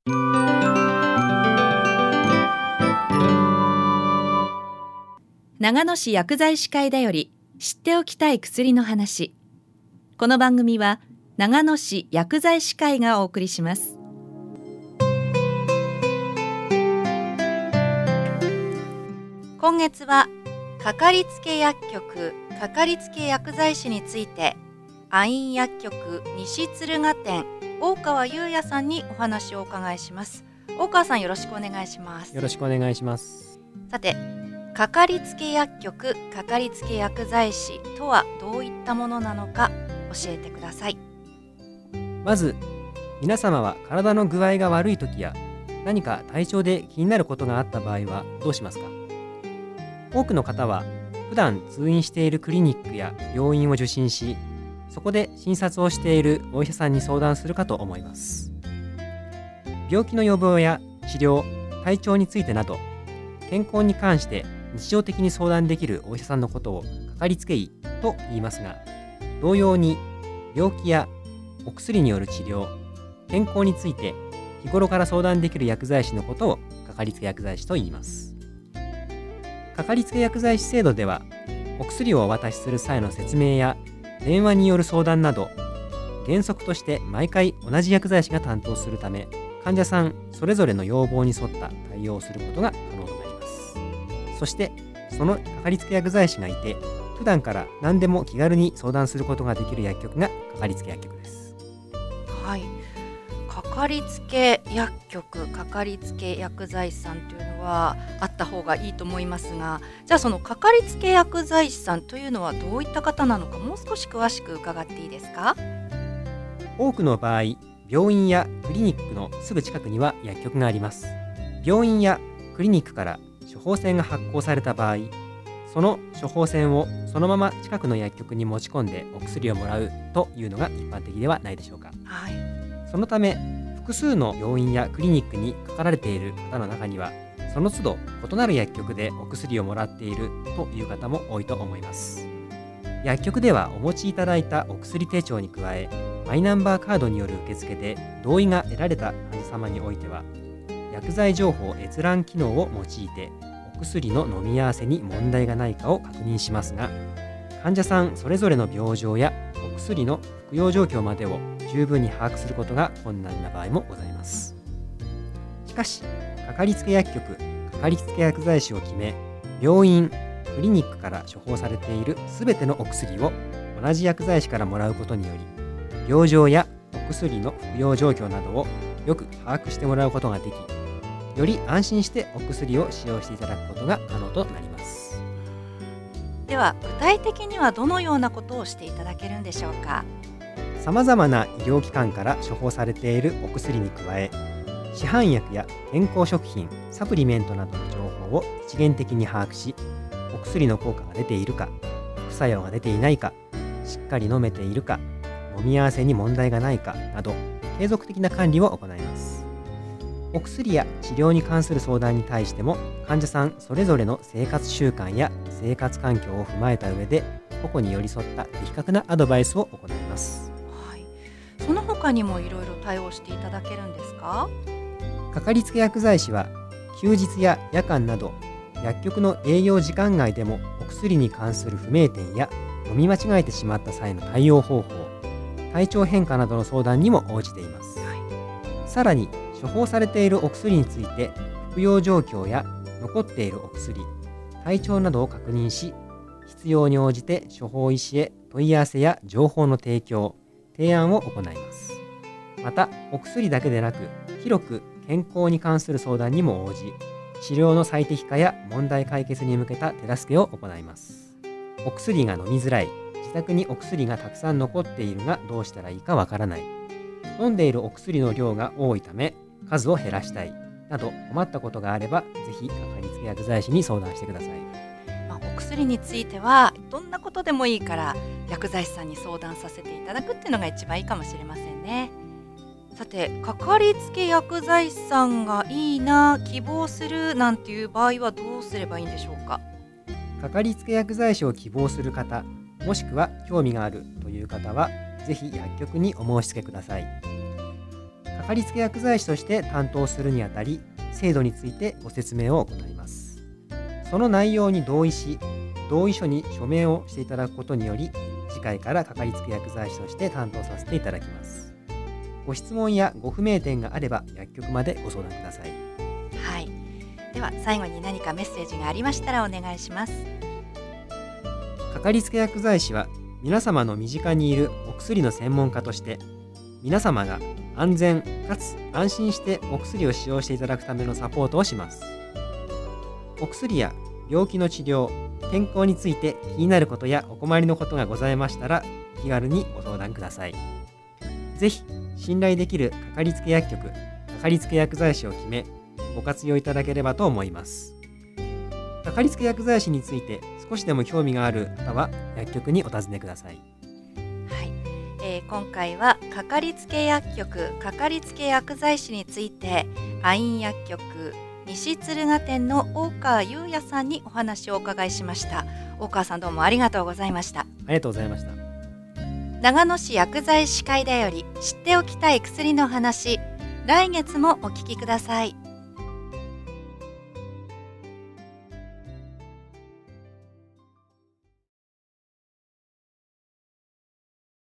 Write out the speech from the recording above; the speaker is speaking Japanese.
長野市薬剤師会だより知っておきたい薬の話。この番組は長野市薬剤師会がお送りします。今月はかかりつけ薬局かかりつけ薬剤師について、アイン薬局西敦賀店大川優也さんにお話をお伺いします。大川さん、よろしくお願いします。 よろしくお願いします。 さて、かかりつけ薬局かかりつけ薬剤師とはどういったものなのか教えてください。 まず、皆様は体の具合が悪い時や何か体調で気になることがあった場合はどうしますか？多くの方は普段通院しているクリニックや病院を受診し、そこで診察をしているお医者さんに相談するかと思います。病気の予防や治療、体調についてなど、健康に関して日常的に相談できるお医者さんのことをかかりつけ医と言いますが、同様に病気やお薬による治療、健康について日頃から相談できる薬剤師のことをかかりつけ薬剤師と言います。かかりつけ薬剤師制度では、お薬をお渡しする際の説明や電話による相談など、原則として毎回同じ薬剤師が担当するため、患者さんそれぞれの要望に沿った対応をすることが可能となります。そして、そのかかりつけ薬剤師がいて、普段から何でも気軽に相談することができる薬局がかかりつけ薬局です。 はい、かかりつけ薬局かかりつけ薬剤師さんというのはあった方がいいと思いますが、じゃあそのかかりつけ薬剤師さんというのはどういった方なのか、もう少し詳しく伺っていいですか？ 多くの場合、病院やクリニックのすぐ近くには薬局があります。病院やクリニックから処方箋が発行された場合、その処方箋をそのまま近くの薬局に持ち込んでお薬をもらうというのが一般的ではないでしょうか。 はい、 そのため、複数の病院やクリニックにかかられている方の中には、その都度異なる薬局でお薬をもらっているという方も多いと思います。薬局ではお持ちいただいたお薬手帳に加え、マイナンバーカードによる受付で同意が得られた患者様においては、薬剤情報閲覧機能を用いてお薬の飲み合わせに問題がないかを確認しますが、患者さんそれぞれの病状やお薬の服用状況までを十分に把握することが困難な場合もございます。しかし、かかりつけ薬局かかりつけ薬剤師を決め、病院クリニックから処方されているすべてのお薬を同じ薬剤師からもらうことにより、病状やお薬の服用状況などをよく把握してもらうことができ、より安心してお薬を使用していただくことが可能となります。 では、具体的にはどのようなことをしていただけるんでしょうか？ さまざまな医療機関から処方されているお薬に加え、市販薬や健康食品、サプリメントなどの情報を一元的に把握し、お薬の効果が出ているか、副作用が出ていないか、しっかり飲めているか、飲み合わせに問題がないかなど、継続的な管理を行います。お薬や治療に関する相談に対しても、患者さんそれぞれの生活習慣や生活環境を踏まえた上で、個々に寄り添った的確なアドバイスを行います。 はい、その他にもいろいろ対応していただけるんですか？ かかりつけ薬剤師は、休日や夜間など薬局の営業時間外でもお薬に関する不明点や飲み間違えてしまった際の対応方法、体調変化などの相談にも応じています。さらに、処方されているお薬について服用状況や残っているお薬、体調などを確認し、必要に応じて処方医師へ問い合わせや情報の提供、提案を行います。また、お薬だけでなく、広く健康に関する相談にも応じ、治療の最適化や問題解決に向けた手助けを行います。お薬が飲みづらい、自宅にお薬がたくさん残っているがどうしたらいいかわからない、飲んでいるお薬の量が多いため数を減らしたいなど、困ったことがあれば、ぜひかかりつけ薬剤師に相談してください。 お薬についてはどんなことでもいいから薬剤師さんに相談させていただくっていうのが一番いいかもしれませんね。さて、かかりつけ薬剤師さんがいいな、希望するなんていう場合はどうすればいいんでしょうか？ かかりつけ薬剤師を希望する方、もしくは興味があるという方は、ぜひ薬局にお申し付けください。かかかりつけ薬剤師として担当するにあたり、制度についてご説明を行います。その内容に同意し、同意書に署名をしていただくことにより、次回からかかりつけ薬剤師として担当させていただきます。ご質問やご不明点があれば薬局までご相談ください。 はい。では最後に何かメッセージがありましたらお願いします。 かかりつけ薬剤師は皆様の身近にいるお薬の専門家として、皆様が安全かつ安心してお薬を使用していただくためのサポートをします。お薬や病気の治療、健康について気になることやお困りのことがございましたら、気軽にご相談ください。ぜひ信頼できるかかりつけ薬局、かかりつけ薬剤師を決め、ご活用いただければと思います。かかりつけ薬剤師について少しでも興味がある方は薬局にお尋ねください。 はい。今回はかかりつけ薬局、かかりつけ薬剤師について、アイン薬局西敦賀店の大川優也さんにお話をお伺いしました。大川さん、どうもありがとうございました。 ありがとうございました。 長野市薬剤師会だより知っておきたい薬の話、来月もお聞きください。